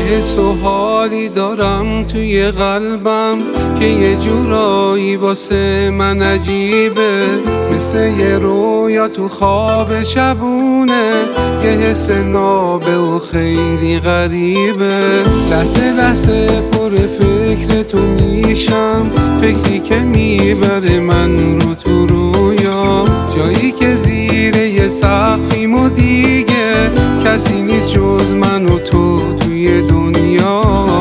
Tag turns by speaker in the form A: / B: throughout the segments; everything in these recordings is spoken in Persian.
A: حس و حالی دارم توی قلبم که یه جورایی واسه من عجیبه، مثل یه رویا تو خواب شبونه، یه حس نابه و خیلی غریبه. لحظه لحظه پر فکر تو میشم، فکری که میبره من رو تو رویا، جایی که زیر یه سقفیم و دیگه کسی نیست جز من و تو توی دنیا.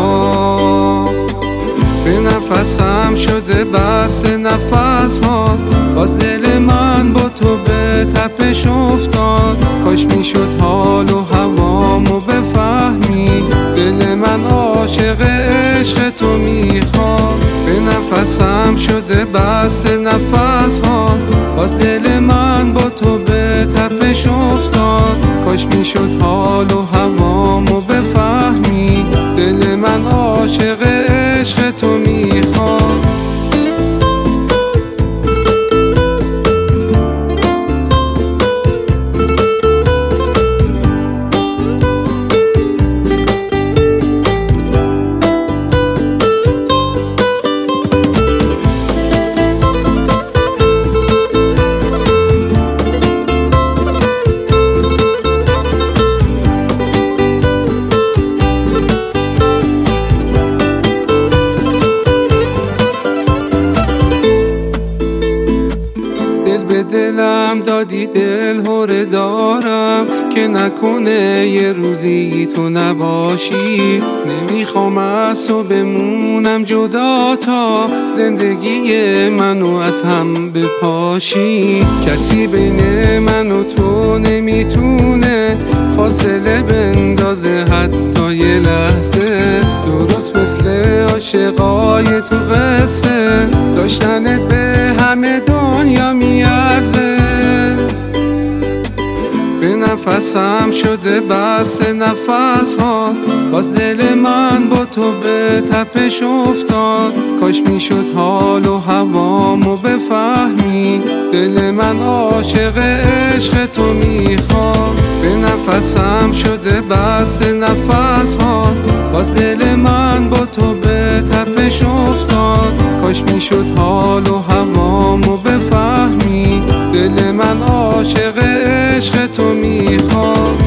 A: به نفسم شده بس نفس ها، باز دل من با تو به تپش افتاد. کاش میشد حال و هوامو بفهمی، دل من عاشق عشق تو میخواد. به نفسم شده بس نفس ها، باز دل من با تو به تپش افتاد. کاش میشد حال و هوامو بفهمی، دل من عاشق عشق تو میخواد. به دلم دادی دل هره دارم که نکنه یه روزی تو نباشی. نمیخوام از تو بمونم جدا تا زندگی منو از هم بپاشی. کسی بین من و تو نمیتونه فاصله بندازه حتی یه لحظه، درست مثل عاشقای تو قصه، داشتنت به همه دنیا میارزه. به نفسم شده بس نفس ها، باز دل من با تو به تپش افتاد. کاش میشد حال و هوامو بفهمی، دل من عاشق عشق تو میخواد. به نفسم شده بس نفس ها، باز دل من با تو به تپش افتاد. کاش میشد حال و هوامو بفهمی، دل من عاشق عشق تو میخواد.